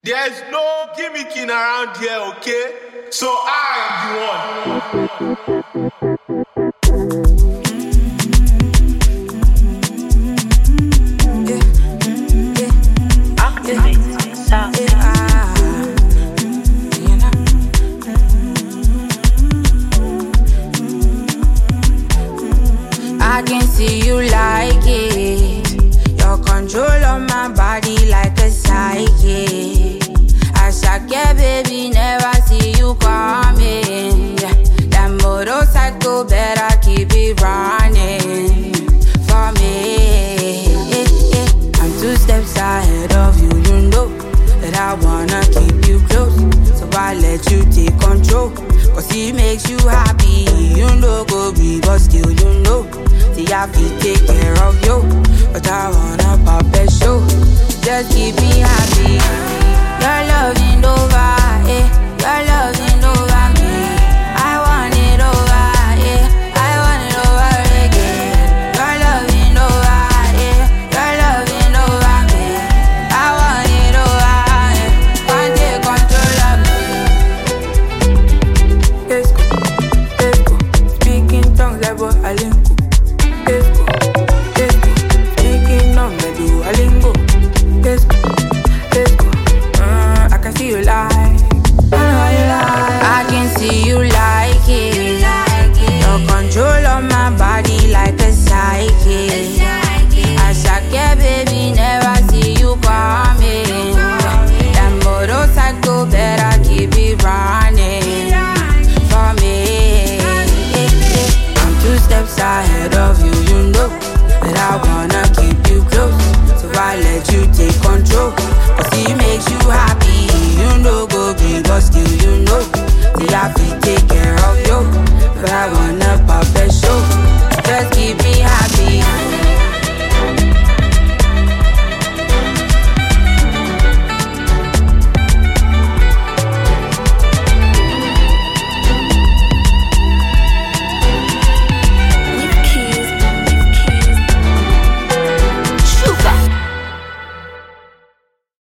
There's no gimmicking around here, okay? So I am the one. I can see you like it. Your control on my body like a psychic. As I get, baby, never see you coming. That motorcycle better keep it running for me. I'm 2 steps ahead of you, you know that I wanna keep you close. So I let you take control, cause it makes you happy. You know go be, but still you know. See, I feel take care of you, but I wanna pop a show. Just keep me happy. Your loving over, your loving over me. I want it over, I want it over again. Your loving over, your loving over me. I want it over, can't take control of me. Let's go, speaking tongues like what I link. Let's go, speaking on me do a lingo. Let's go, I can see you like, I can see you like it. Your control on my body like a psychic. As I get, baby, never see you coming. That motorcycle better keep it running for me. I'm 2 steps ahead of you, you know that I wanna keep you close. So I let you take control, cause it makes you happy. You know go big, but still you know. See, I feel take care of you, but I wanna pop a show. Just keep me